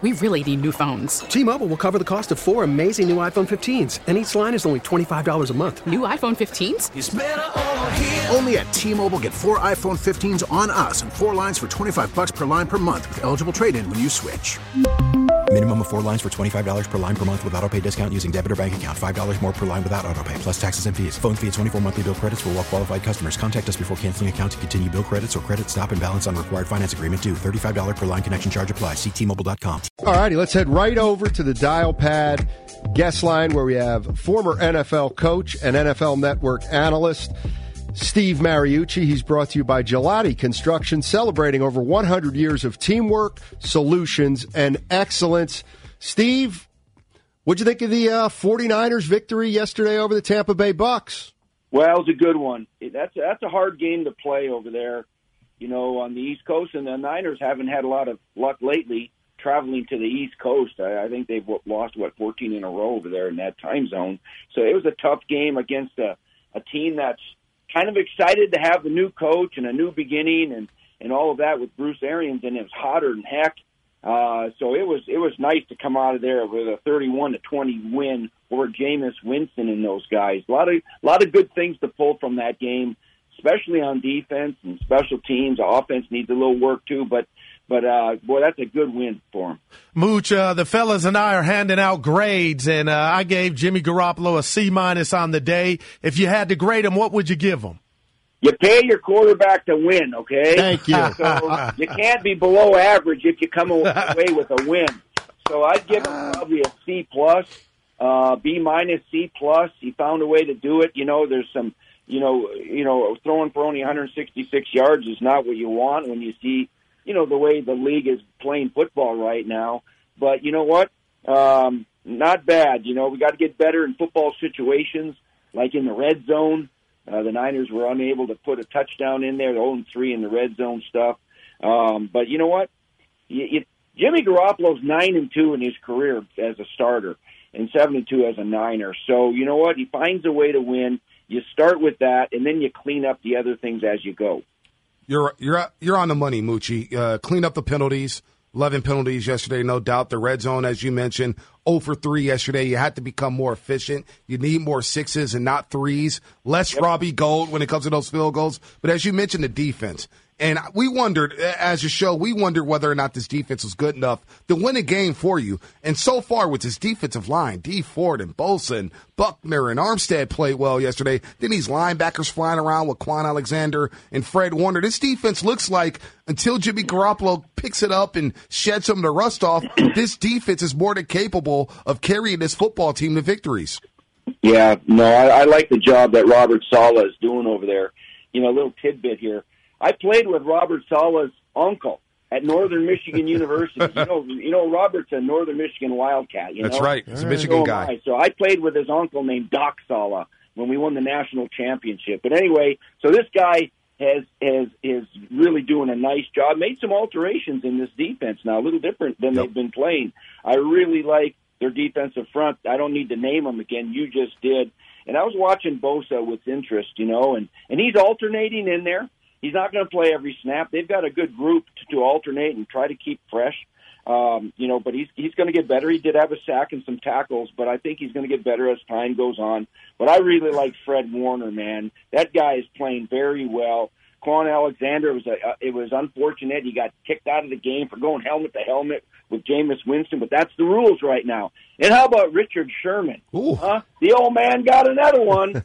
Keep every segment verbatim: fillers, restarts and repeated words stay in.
We really need new phones. T-Mobile will cover the cost of four amazing new iPhone fifteens, and each line is only twenty-five dollars a month. New iPhone fifteens? It's better over here. Only at T-Mobile, get four iPhone fifteens on us and four lines for twenty-five dollars per line per month with eligible trade-in when you switch. Minimum of four lines for twenty-five dollars per line per month with autopay discount using debit or bank account. five dollars more per line without autopay, plus taxes and fees. Phone fee at twenty-four monthly bill credits for well-qualified customers. Contact us before canceling account to continue bill credits or credit stop and balance on required finance agreement due. thirty-five dollars per line connection charge applies. See T Mobile dot com. All righty, let's head right over to the dial pad guest line where we have former N F L coach and N F L Network analyst Steve Mariucci. He's brought to you by Gelati Construction, celebrating over one hundred years of teamwork, solutions, and excellence. Steve, what'd you think of the uh, 49ers victory yesterday over the Tampa Bay Bucks? Well, it was a good one. That's that's a hard game to play over there, you know, on the East Coast, and the Niners haven't had a lot of luck lately traveling to the East Coast. I, I think they've lost, what, fourteen in a row over there in that time zone. So it was a tough game against a, a team that's kind of excited to have the new coach and a new beginning and, and all of that with Bruce Arians, and it was hotter than heck. Uh, so it was it was nice to come out of there with a thirty-one to twenty win over Jameis Winston and those guys. A lot of a lot of good things to pull from that game, especially on defense and special teams. The offense needs a little work too, but but uh, boy, that's a good win for them. Mooch, uh, the fellas and I are handing out grades, and uh, I gave Jimmy Garoppolo a C minus on the day. If you had to grade him, what would you give him? You pay your quarterback to win, okay? Thank you. So you can't be below average if you come away with a win. So I'd give him probably a C plus, uh, B minus, C plus. He found a way to do it. You know, there's some, you know, you know, throwing for only one hundred sixty-six yards is not what you want when you see, you know, the way the league is playing football right now. But you know what? Um, not bad. You know, we got to get better in football situations, like in the red zone. Uh, the Niners were unable to put a touchdown in there. They're oh and three in the red zone stuff. Um, but you know what? You, you, Jimmy Garoppolo's nine and two in his career as a starter and seven and two as a Niner. So you know what? He finds a way to win. You start with that, and then you clean up the other things as you go. You're you're you're on the money, Moochie. Uh, clean up the penalties. eleven penalties yesterday, no doubt. The red zone, as you mentioned, oh for three yesterday. You had to become more efficient. You need more sixes and not threes. Less yep. Robbie Gould when it comes to those field goals. But as you mentioned, the defense. And we wondered, as a show, we wondered whether or not this defense was good enough to win a game for you. And so far with this defensive line, D. Ford and Bosa and Buckner and Armstead played well yesterday. Then these linebackers flying around with Quan Alexander and Fred Warner. This defense looks like, until Jimmy Garoppolo picks it up and sheds some of the rust off, this defense is more than capable of carrying this football team to victories. Yeah, no, I, I like the job that Robert Saleh is doing over there. You know, a little tidbit here. I played with Robert Saleh's uncle at Northern Michigan University. You know, you know, Robert's a Northern Michigan Wildcat. You know? That's right. He's a Michigan so guy. I. So I played with his uncle named Doc Saleh when we won the national championship. But anyway, so this guy has has is really doing a nice job. Made some alterations in this defense now, a little different than yep. they've been playing. I really like their defensive front. I don't need to name them again. You just did. And I was watching Bosa with interest, you know, and, and he's alternating in there. He's not going to play every snap. They've got a good group to, to alternate and try to keep fresh, um, you know, but he's he's going to get better. He did have a sack and some tackles, but I think he's going to get better as time goes on. But I really like Fred Warner, man. That guy is playing very well. Quan Alexander, was a, uh, it was unfortunate. He got kicked out of the game for going helmet to helmet with Jameis Winston, but that's the rules right now. And how about Richard Sherman? Ooh. Huh? The old man got another one.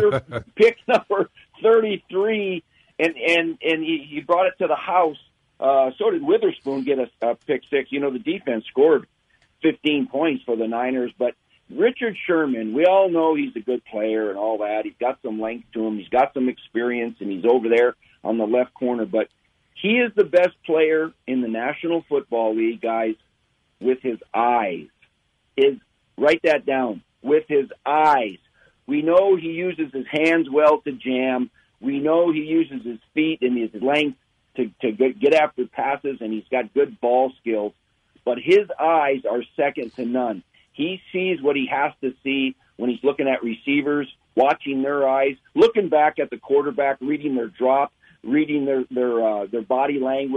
Pick number thirty-three. And and and he, he brought it to the house. Uh, so did Witherspoon get a, a pick six. You know, the defense scored fifteen points for the Niners. But Richard Sherman, we all know he's a good player and all that. He's got some length to him. He's got some experience, and he's over there on the left corner. But he is the best player in the National Football League, guys, with his eyes. Is write that down. With his eyes. We know he uses his hands well to jam. We know he uses his feet and his length to, to get after passes, and he's got good ball skills. But his eyes are second to none. He sees what he has to see when he's looking at receivers, watching their eyes, looking back at the quarterback, reading their drop, reading their their uh, their body language,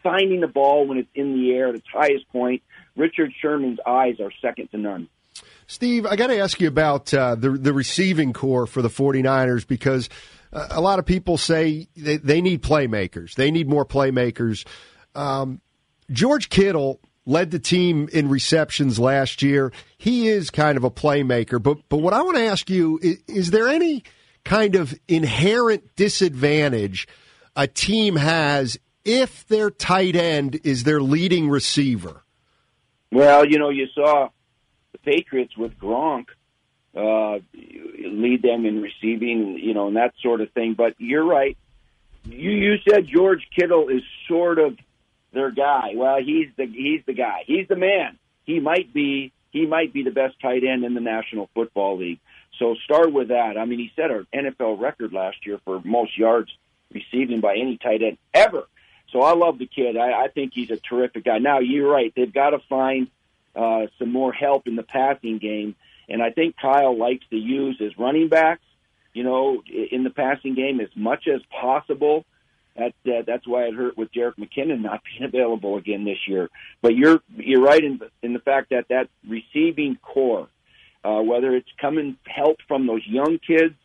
finding the ball when it's in the air at its highest point. Richard Sherman's eyes are second to none. Steve, I got to ask you about uh, the the receiving core for the 49ers because uh, a lot of people say they, they need playmakers. They need more playmakers. Um, George Kittle led the team in receptions last year. He is kind of a playmaker. But, but what I want to ask you, is, is there any kind of inherent disadvantage a team has if their tight end is their leading receiver? Well, you know, you saw the Patriots with Gronk uh, lead them in receiving, you know, and that sort of thing. But you're right. You you said George Kittle is sort of their guy. Well, he's the he's the guy. He's the man. He might be he might be the best tight end in the National Football League. So start with that. I mean, he set an N F L record last year for most yards receiving by any tight end ever. So I love the kid. I, I think he's a terrific guy. Now, you're right. They've got to find uh, some more help in the passing game. And I think Kyle likes to use his running backs, you know, in the passing game as much as possible. That, uh, that's why it hurt with Jerick McKinnon not being available again this year. But you're you're right in the, in the fact that that receiving core, uh, whether it's coming help from those young kids,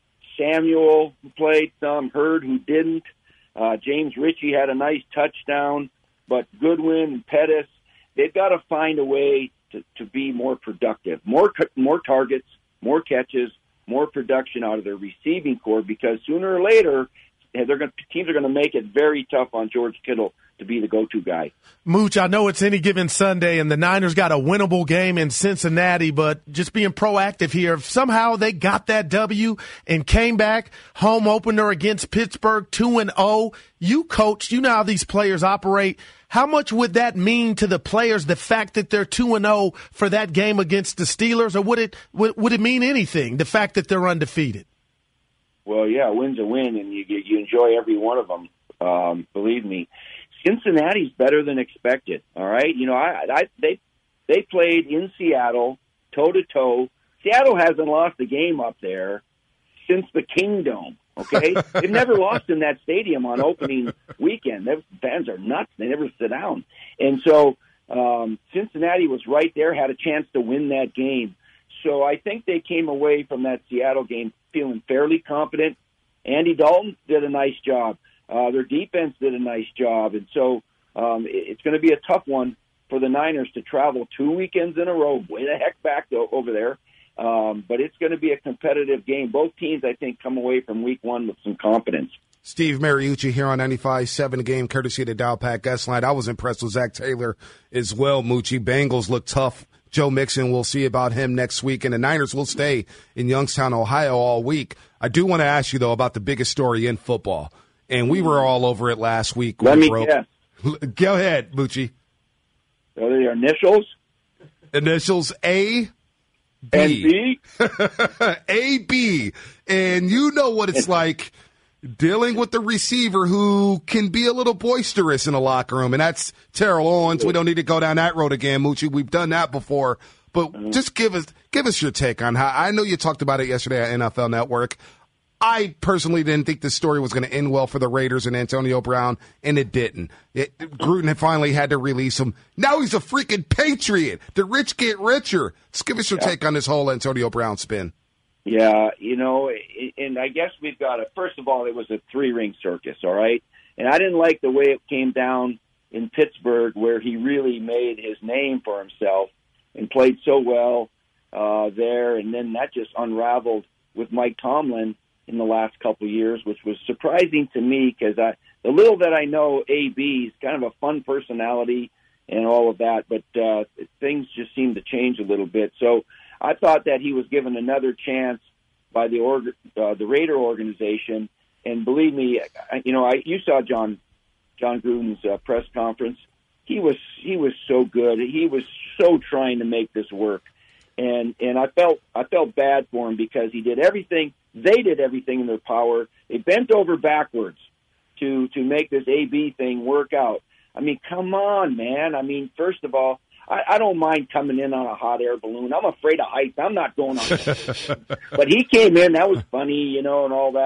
Samuel who played some, Hurd who didn't, Uh, James Ritchie had a nice touchdown, but Goodwin and Pettis, they've got to find a way to, to be more productive, more more targets, more catches, more production out of their receiving core, because sooner or later, they're going teams are going to make it very tough on George Kittle to be the go-to guy. Mooch, I know it's any given Sunday, and the Niners got a winnable game in Cincinnati, but just being proactive here, if somehow they got that W and came back home opener against Pittsburgh two and oh, you coached, you know how these players operate. How much would that mean to the players, the fact that they're two and oh for that game against the Steelers, or would it would, would it mean anything, the fact that they're undefeated? Well, yeah, a win's a win, and you you enjoy every one of them, um, believe me. Cincinnati's better than expected. All right, you know, I, I they they played in Seattle toe to toe. Seattle hasn't lost a game up there since the Kingdome. Okay, they've never lost in that stadium on opening weekend. Their fans are nuts; they never sit down. And so um, Cincinnati was right there, had a chance to win that game. So I think they came away from that Seattle game feeling fairly confident. Andy Dalton did a nice job. Uh, their defense did a nice job. And so um, it, it's going to be a tough one for the Niners to travel two weekends in a row, way the heck back to, over there. Um, but it's going to be a competitive game. Both teams, I think, come away from week one with some confidence. Steve Mariucci here on ninety-five point seven, the game courtesy of the Dial Pack Guest Line. I was impressed with Zach Taylor as well, Moochie. Bengals look tough. Joe Mixon, we'll see about him next week, and the Niners will stay in Youngstown, Ohio all week. I do want to ask you, though, about the biggest story in football, and we were all over it last week. Let me broke. guess. Go ahead, Moochie. Are they initials? Initials A, B. And B? A, B. And you know what it's like dealing with the receiver who can be a little boisterous in a locker room, and that's Terrell Owens. We don't need to go down that road again, Moochie. We've done that before. But just give us give us your take on how – I know you talked about it yesterday at N F L Network. I personally didn't think this story was going to end well for the Raiders and Antonio Brown, and it didn't. It, Gruden had finally had to release him. Now he's a freaking Patriot. The rich get richer. Just give us your yeah. take on this whole Antonio Brown spin. Yeah, you know, and I guess we've got to, first of all, it was a three-ring circus, all right? And I didn't like the way it came down in Pittsburgh, where he really made his name for himself and played so well uh, there, and then that just unraveled with Mike Tomlin in the last couple of years, which was surprising to me because I, the little that I know, A B is kind of a fun personality and all of that, but uh, things just seem to change a little bit. So I thought that he was given another chance by the org, uh, the Raider organization, and believe me, I, you know, I you saw John John Gruden's uh, press conference. He was he was so good. He was so trying to make this work, and and I felt I felt bad for him because he did everything. They did everything in their power. They bent over backwards to to make this A B thing work out. I mean, come on, man. I mean, first of all, I, I don't mind coming in on a hot air balloon. I'm afraid of heights. I'm not going on that. But he came in. That was funny, you know, and all that.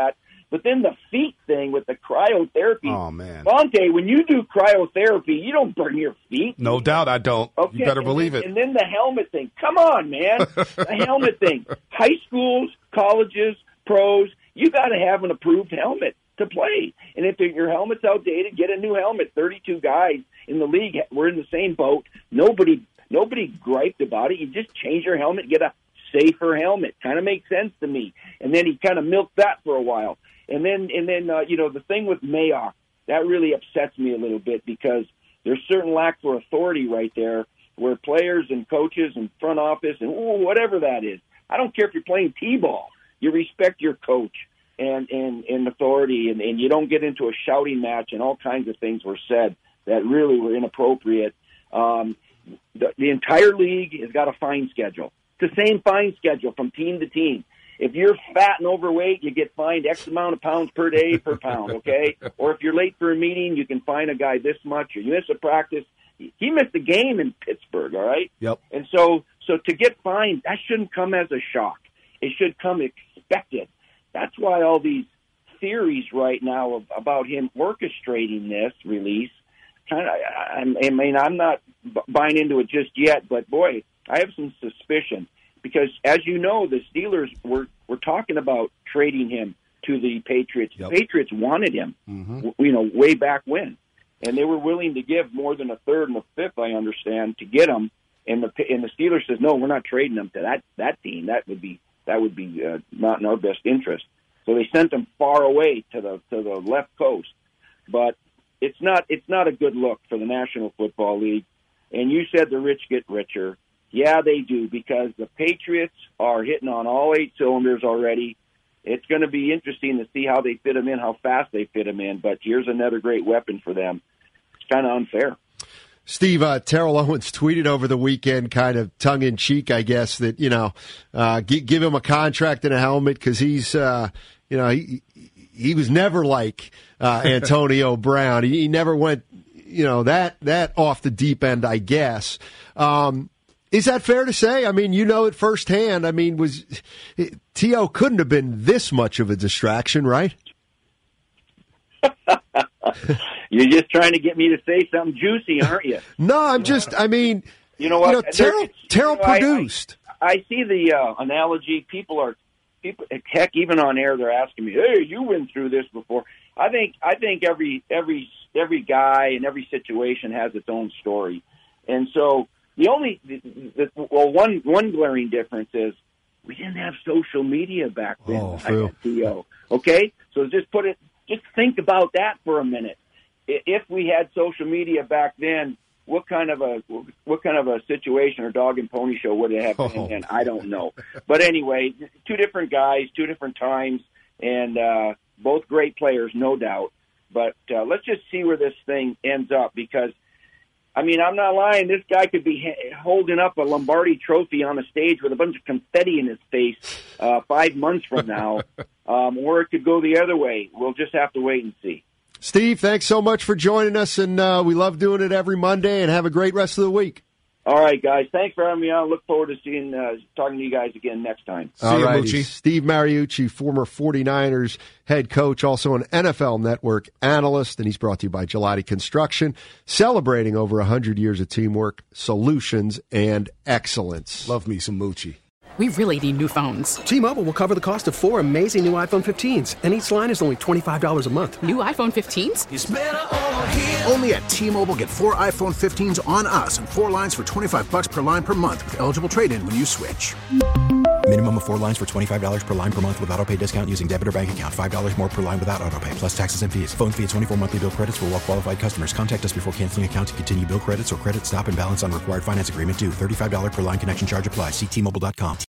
But then the feet thing with the cryotherapy. Oh, man. Fonte, when you do cryotherapy, you don't burn your feet. No doubt I don't. Okay. You better and believe then, it. And then the helmet thing. Come on, man. The helmet thing. High schools, colleges, pros, you got to have an approved helmet to play. And if your helmet's outdated, get a new helmet. thirty-two guys in the league were in the same boat. Nobody nobody griped about it. You just change your helmet, get a safer helmet. Kind of makes sense to me. And then he kind of milked that for a while. And then, and then uh, you know, the thing with Mayock, that really upsets me a little bit because there's certain lack for authority right there where players and coaches and front office and ooh, whatever that is. I don't care if you're playing T-ball. You respect your coach and, and, and authority, and, and you don't get into a shouting match, and all kinds of things were said that really were inappropriate. Um, the, the entire league has got a fine schedule. It's the same fine schedule from team to team. If you're fat and overweight, you get fined X amount of pounds per day per pound, okay? Or if you're late for a meeting, you can fine a guy this much. Or you miss a practice. He missed a game in Pittsburgh, all right? Yep. And so so to get fined, that shouldn't come as a shock. It should come expected. That's why all these theories right now of, about him orchestrating this release, kind of, I, I mean, I'm not buying into it just yet, but, boy, I have some suspicion. Because, as you know, the Steelers were, were talking about trading him to the Patriots. Yep. The Patriots wanted him, Mm-hmm. you know, way back when. And they were willing to give more than a third and a fifth, I understand, to get him. And the and the Steelers says, no, we're not trading him to that, that team. That would be that would be uh, not in our best interest. So they sent him far away to the to the left coast. But it's not it's not a good look for the National Football League. And you said the rich get richer. Yeah, they do, because the Patriots are hitting on all eight cylinders already. It's going to be interesting to see how they fit them in, how fast they fit them in. But here's another great weapon for them. It's kind of unfair. Steve, uh, Terrell Owens tweeted over the weekend, kind of tongue-in-cheek, I guess, that, you know, uh, g- give him a contract and a helmet because he's, uh, you know, he, he was never like uh, Antonio Brown. He, he never went, you know, that, that off the deep end, I guess. Um Is that fair to say? I mean, you know it firsthand. I mean, was T O couldn't have been this much of a distraction, right? You're just trying to get me to say something juicy, aren't you? No, I'm just, I mean, you know what? You know, Terrell, Terrell you know, I- produced. I, I see the uh, analogy. People are, people, heck, even on air, they're asking me, "Hey, you went through this before." I think, I think every every every guy and every situation has its own story, and so. The only, the, the, well, one one glaring difference is we didn't have social media back then. Oh, Phil. T O Okay, so just put it, just think about that for a minute. If we had social media back then, what kind of a what kind of a situation or dog and pony show would it have been? Oh. And I don't know. But anyway, two different guys, two different times, and uh, both great players, no doubt. But uh, let's just see where this thing ends up, because. I mean, I'm not lying. This guy could be ha- holding up a Lombardi trophy on a stage with a bunch of confetti in his face uh, five months from now, um, or it could go the other way. We'll just have to wait and see. Steve, thanks so much for joining us, and uh, we love doing it every Monday, and have a great rest of the week. All right, guys. Thanks for having me on. Look forward to seeing, uh, talking to you guys again next time. See All you, righty. Moochie. Steve Mariucci, former forty-niners head coach, also an N F L Network analyst, and he's brought to you by Gelati Construction, celebrating over one hundred years of teamwork, solutions, and excellence. Love me some Moochie. We really need new phones. T-Mobile will cover the cost of four amazing new iPhone fifteens, and each line is only twenty-five dollars a month. New iPhone fifteens? Only at T-Mobile, get four iPhone fifteens on us and four lines for twenty-five bucks per line per month with eligible trade-in when you switch. Minimum of four lines for twenty-five dollars per line per month with autopay discount using debit or bank account. five dollars more per line without autopay, plus taxes and fees. Phone fee at twenty-four monthly bill credits for well-qualified customers. Contact us before canceling account to continue bill credits or credit stop and balance on required finance agreement due. thirty-five dollars per line connection charge applies. See T Mobile dot com.